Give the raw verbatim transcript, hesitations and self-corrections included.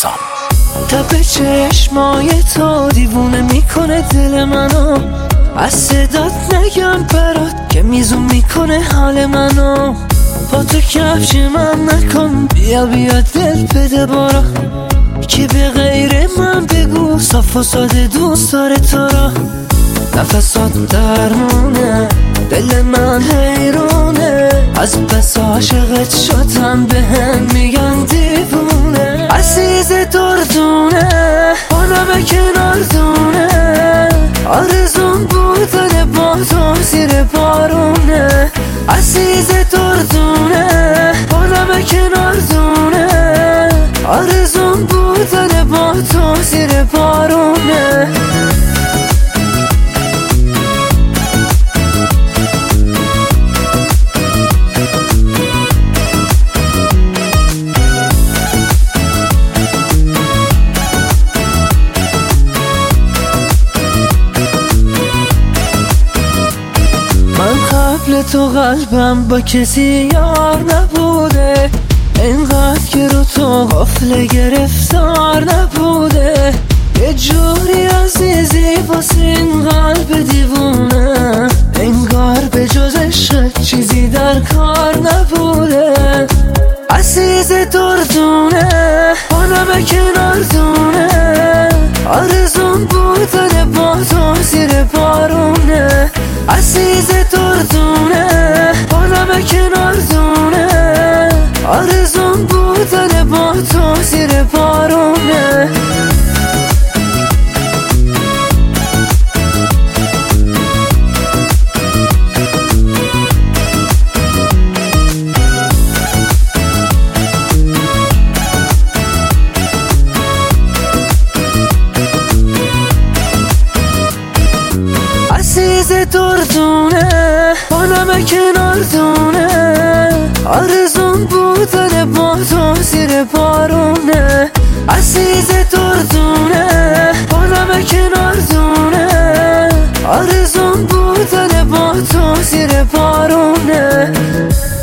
رسام. تب چشمای تو دیوونه میکنه دل منو، از صدات نگم برات که میزون میکنه حال منو. با تو کفش من نکن، بیا بیا دل بده برا، که به غیر من بگو صاف و ساده دوست داره تو را. نفسات درمونه، دل من حیرونه، از بس عاشقت شدم به هم میگن دیوونه. عزیز دردونه آدم کنار دونه، آرزون بودن با تو زیر بارونه. عزیز دردونه آدم کنار دونه، آرزون بودن با تو زیر بارونه. قبل تو قلبم با کسی یار نبوده، اینقدر که رو تو غفله گرفتار نبوده. یه جوری عزیزی واسه این قلب دیوونه، انگار به جز عشق چیزی در کار نبوده. عزیز دردونه آدم کنار دونه، آرزون بودن با تو زیر بارونه. عزیز دردونه آدم کنار دونه، آرزون بودن با تو زیر بارونه. عزیز دردونه آدم کنار دونه، آرزون بودن با تو زیر بارونه. عزیز دردونه آدم کنار دونه، آرزون بودن با تو زیر بارونه.